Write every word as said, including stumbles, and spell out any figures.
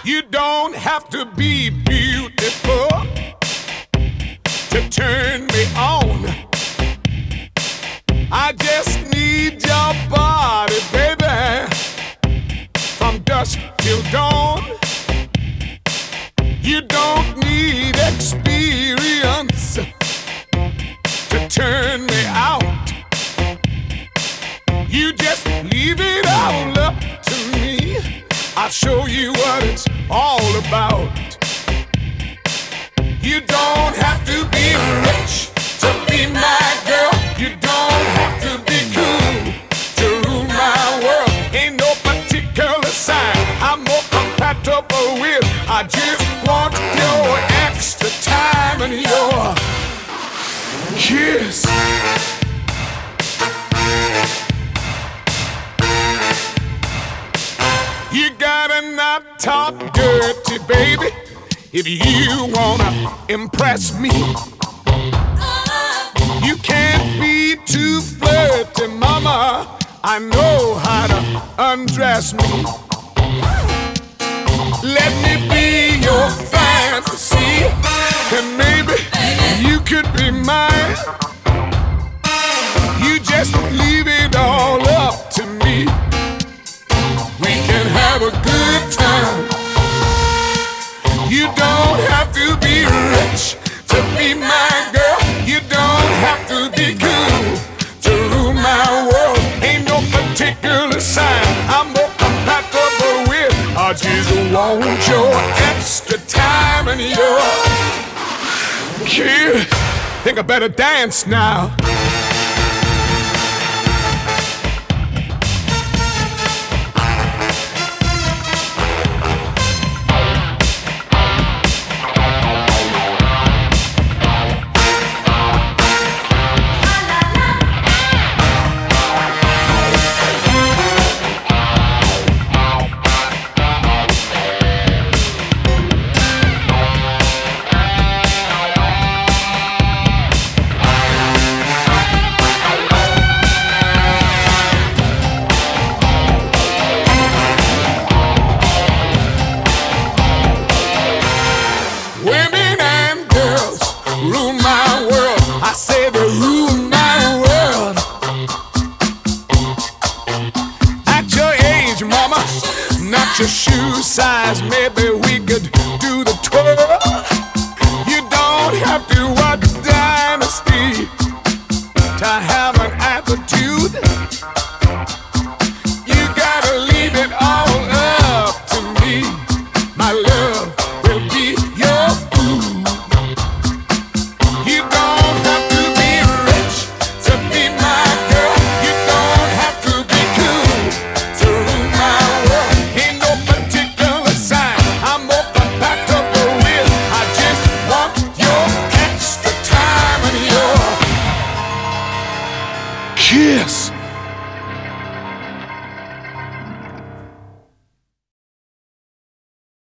You don't have to be beautiful to turn me on. I just need your body, baby, from dusk till dawn. You don't need experience to turn me out. You just leave it all up to me. I'll show you what it's all about. You don't have to be rich to be my girl. You don't have to be cool to rule my world. Ain't no particular sign I'm more compatible with. I just want your extra time and your kiss. You gotta not talk dirty, baby, if you wanna impress me. You can't be too flirty, mama. I know how to undress me. Let me be your fantasy, and maybe you could be mine. You just leave it all up to me. We can have a good time. You don't have to be rich to be my girl. You don't have to be cool to rule my world. Ain't no particular sign I'm more compatible with. I just want your extra time and your kiss. Think I better dance now. Rule my world, I say they rule my world. At your age, mama, not your shoe size, maybe we could do the twirl. You don't have to watch Dynasty to have an attitude. You gotta leave it all up to me. My love will be your food. You don't have to be rich to be my girl. You don't have to be cool to rule my world. Ain't no particular sign I'm more compatible with. I just want your extra time and your kiss.